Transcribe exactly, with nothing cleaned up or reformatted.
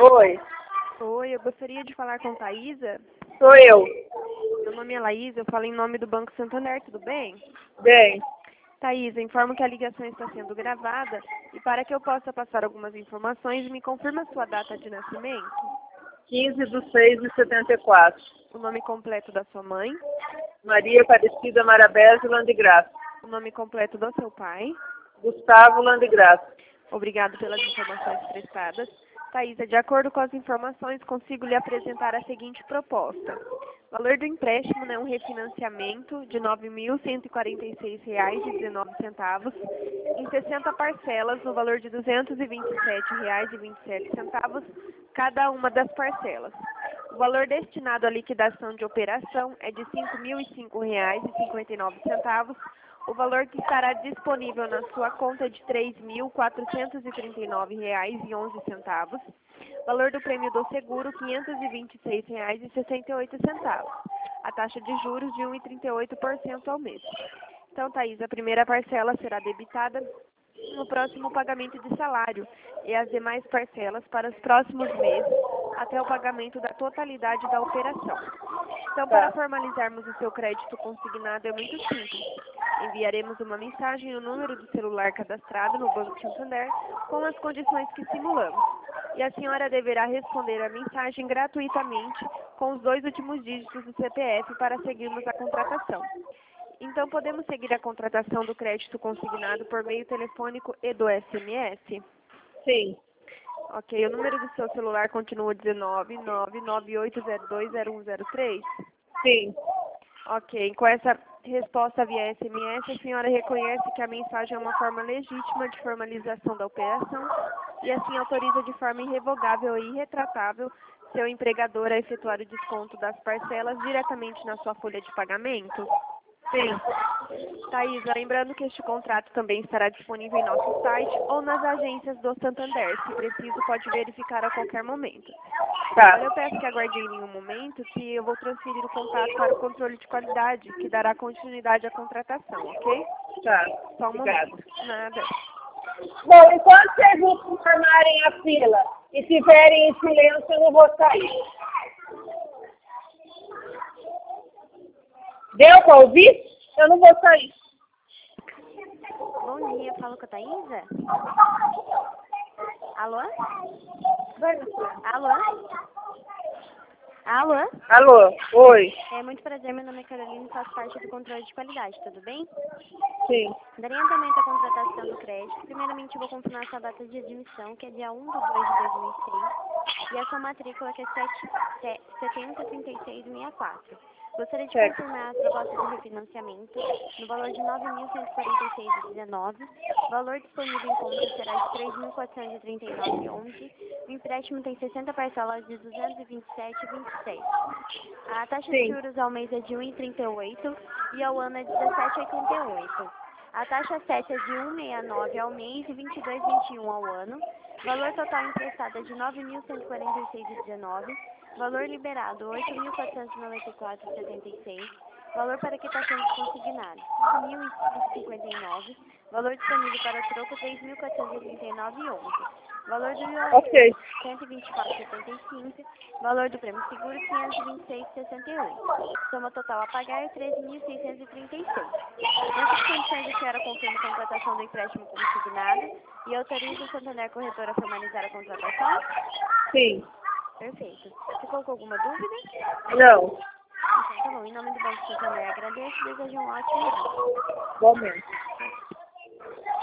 Oi, Oi, eu gostaria de falar com Thaisa. sou eu. Meu nome é Laís, eu falo em nome do Banco Santander, tudo bem? Bem, Thaisa, informo que a ligação está sendo gravada e para que eu possa passar algumas informações, me confirma sua data de nascimento, quinze de seis de setenta e quatro. o nome completo da sua mãe, Maria Aparecida Marabese Landgraça. o nome completo do seu pai. Gustavo Landgraça. Obrigado pelas informações prestadas. Thaisa, de acordo com as informações, consigo lhe apresentar a seguinte proposta. O valor do empréstimo é um refinanciamento de nove mil cento e quarenta e seis reais e dezenove centavos em sessenta parcelas no valor de duzentos e vinte e sete reais e vinte e sete centavos cada uma das parcelas. O valor destinado à liquidação de operação é de cinco mil e cinco reais e cinquenta e nove centavos. O valor que estará disponível na sua conta é de três mil quatrocentos e trinta e nove reais e onze centavos. Valor do prêmio do seguro, quinhentos e vinte e seis reais e sessenta e oito centavos. A taxa de juros de um vírgula trinta e oito por cento ao mês. Então, Thaís, a primeira parcela será debitada no próximo pagamento de salário e as demais parcelas para os próximos meses até o pagamento da totalidade da operação. Então, para formalizarmos o seu crédito consignado é muito simples. Enviaremos uma mensagem no número do celular cadastrado no Banco Santander com as condições que simulamos. E a senhora deverá responder a mensagem gratuitamente com os dois últimos dígitos do C P F para seguirmos a contratação. Então, podemos seguir a contratação do crédito consignado por meio telefônico e do S M S? Sim, Ok, o número do seu celular continua dezenove, nove nove oito zero dois zero um zero três? sim, Ok, com essa resposta via S M S, a senhora reconhece que a mensagem é uma forma legítima de formalização da operação e assim autoriza de forma irrevogável e irretratável seu empregador a efetuar o desconto das parcelas diretamente na sua folha de pagamento? sim. Thaisa, lembrando que este contrato também estará disponível em nosso site ou nas agências do Santander. Se preciso, pode verificar a qualquer momento. Agora Tá, eu peço que aguardem em um momento que eu vou transferir o contato para o controle de qualidade, que dará continuidade à contratação, ok? tá. Só um Obrigada. momento. Nada. Bom, enquanto vocês não formarem a fila e estiverem em silêncio, eu não vou sair. Deu para ouvir? Eu não vou sair. Bom dia, falo com a Thaisa? Alô? Vai na frente. Alô? Alô? Alô, oi. É muito prazer, meu nome é Carolina e faço parte do controle de qualidade, tudo bem? Sim, Darei andamento à contratação do crédito. Primeiramente, eu vou confirmar sua data de admissão, que é dia um de dois de dois mil e seis, e a sua matrícula, que é sete setenta trinta e seis sessenta e quatro. Gostaria de certo. confirmar a proposta de refinanciamento no valor de nove mil cento e quarenta e seis reais e dezenove centavos. O valor disponível em conta será de três mil quatrocentos e trinta e nove reais e onze centavos. O empréstimo tem sessenta parcelas de duzentos e vinte e sete reais e vinte e seis centavos. A taxa de Sim, juros ao mês é de um vírgula trinta e oito e ao ano é dezessete vírgula oitenta e oito. A taxa sete é de um vírgula sessenta e nove ao mês e vinte e dois vírgula vinte e um ao ano. Valor total emprestado é de nove mil cento e quarenta e seis reais e dezenove centavos. Valor liberado oito mil quatrocentos e noventa e quatro reais e setenta e seis centavos. Valor para quitação consignado cinco mil cento e cinquenta e nove reais. Valor disponível para troco três mil quatrocentos e trinta e nove reais e onze centavos. Valor do I O F ok. cento e vinte e quatro reais e setenta e cinco centavos. Valor do prêmio seguro quinhentos e vinte e seis reais e sessenta e oito centavos. Soma total a pagar é treze mil seiscentos e trinta e seis centavos. Nessas condições, a senhora confirma a contratação do empréstimo consignado e autoriza o Santander Corretora a formalizar a contratação? Sim, Perfeito. Ficou com alguma dúvida? não. Então tá bom. Em nome do Banco Santander, agradeço e desejo um ótimo dia. Igualmente.